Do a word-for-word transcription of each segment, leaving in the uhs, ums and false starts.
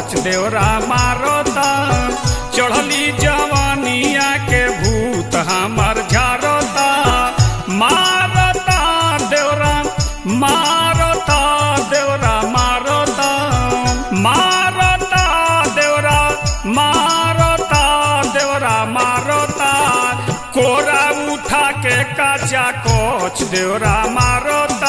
कोच देवरा मारता चढ़ली जवानिया के भूत हमर झारता मारता देवरा मारता देवरा मारता मारता देवरा मारता देवरा मारता कोरा उठा के काचा कोच देवरा मारता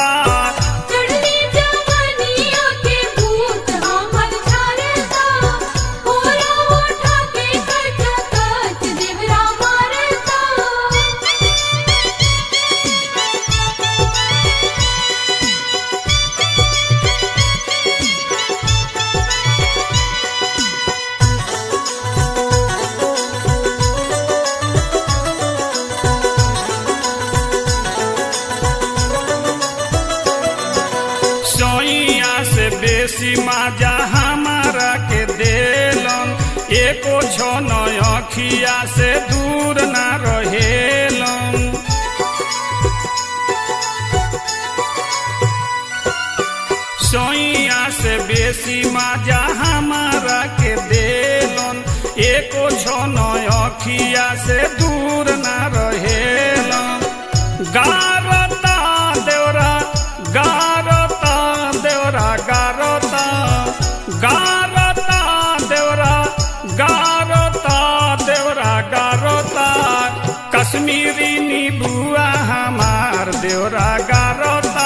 बेसी माजा हमारा के देलन एको छन अखिया से दूर ना रहेलन सोइया से बेसी माजा हमारा के देलन एको छन अखिया से दूर ना रहेलन गारता देवरा गारता देवरा गारता गारता देवरा गारता देवरा गारता कश्मीरी नीबुआ हमार देवरा गारता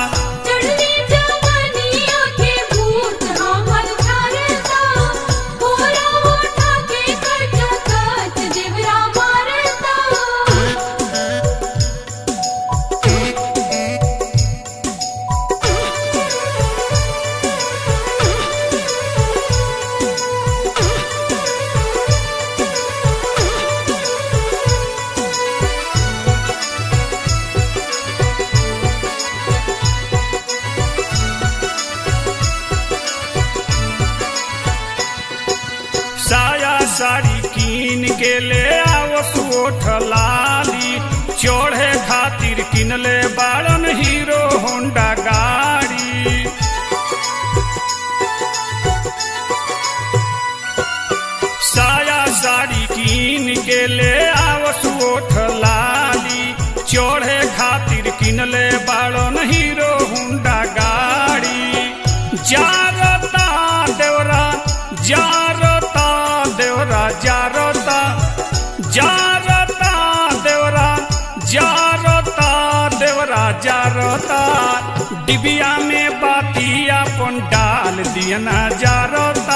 साया साड़ी कीन के ले आवस ओठ लाली चढ़े खातिर किनले बाड़न हीरो होंडा गाड़ी साया साड़ी कीन के ले आवस ओठ लाली चढ़े खातिर किनले बाड़न हीरो होंडा गाड़ी जारता देवरा जारता देवरा जारता जारता देवरा जारता देवरा जारता डिबिया में बातिया पन डाल दियना जारता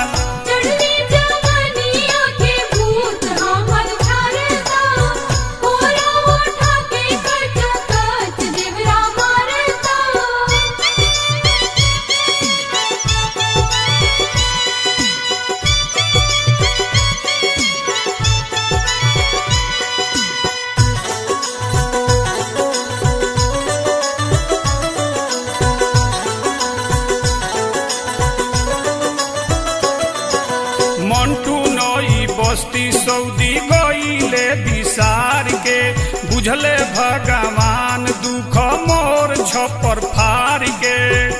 मंटू नई बस्ती सऊदी गईले विसार के बुझले भगवान दुख मोर छपर फार के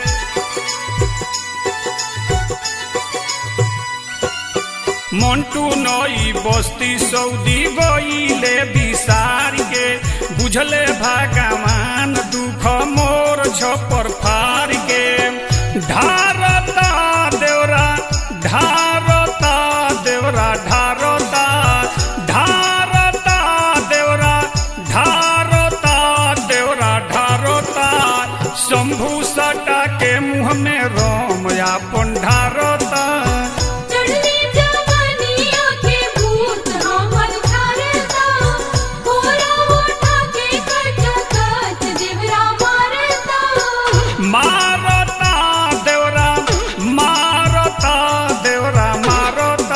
मंटू नई बस्ती सऊदी गईले विसार के बुझले भगवान दुख मोर छपर फार के ढारता देवरा ढारता देवरा ढारता ढारता देवरा ढारता देवरा ढारता शंभू सटा के मुँह में रोम यापन ढारता मारता देवरा मारता देवरा मारता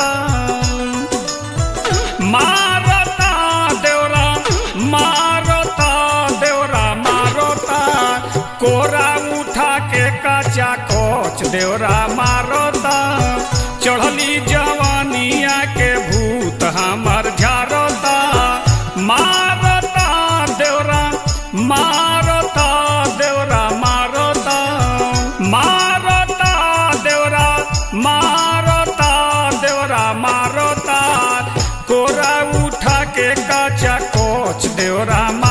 मारता देवरा मारता देवरा मारता कोरा उठा के काचा कोच देवरा मारता चढ़ली जवानिया के भूत हमर झारता मारता देवरा मारता देवरा मारता मारता देवरा मार मारता कोरा उठा के काचा कोच देवरा